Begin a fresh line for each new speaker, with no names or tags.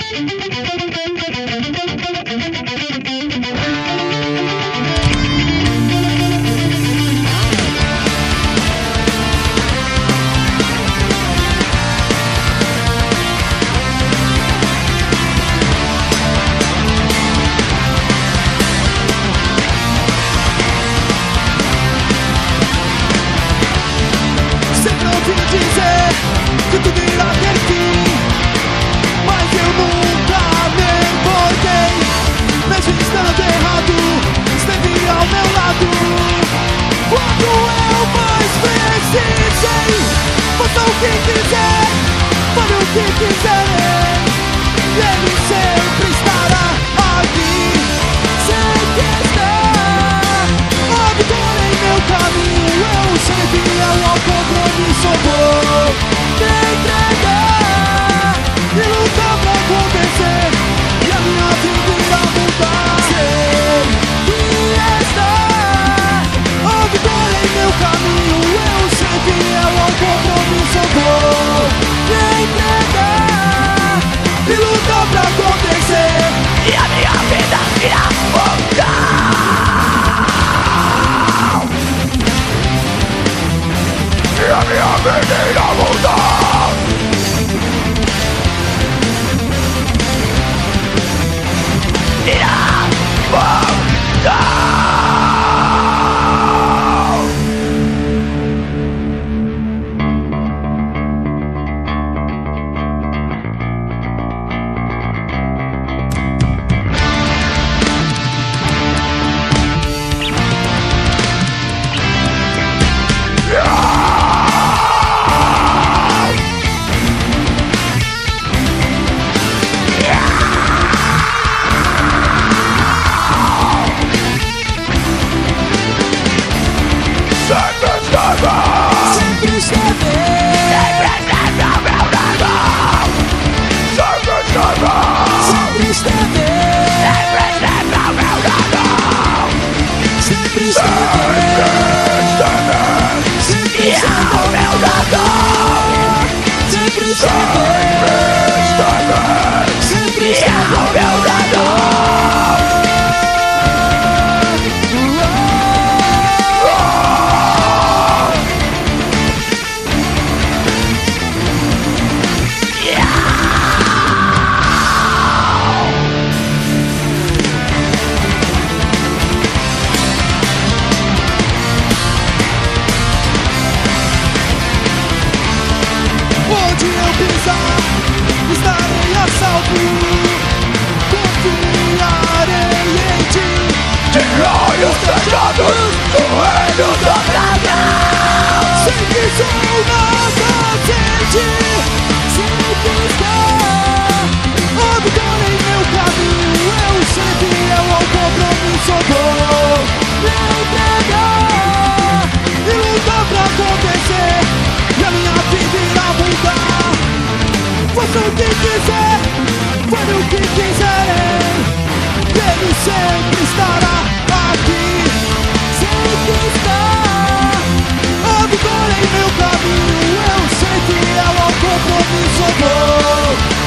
Que tudo irá ter fim, mas eu nunca me importei. Mesmo estando errado, esteve ao meu lado. Quando eu mais precisei, faça o que quiser, fale o que quiser. Ele sempre estará aqui. Sei que está a vitória em meu caminho. Eu serei fiel ao compromisso. Vou me entregar e lutar pra acontecer, e a minha vida irá mudar. Sei que está a vitória em meu caminho. Eu sei fiel ao compromisso. Vou me entregar e lutar pra acontecer,
e a minha vida irá mudar. E a minha vida irá mudar. Irá mudar.
sempre esteve. Sempre esteve. Sempre onde eu pisar, estarei a salvo. Confiarei em ti.
De olhos fechados, joelhos dobrados.
Sei que sou inocente. Sei que está a vitória em meu caminho. Eu sei fiel ao compromisso. Vou me entregar e lutar pra acontecer, e a minha vida irá mudar. Faça o que quiser, fale o que quiser. Ele sempre estará aqui. Sei que está a vitória em meu caminho. Eu sei fiel ao compromisso. Vou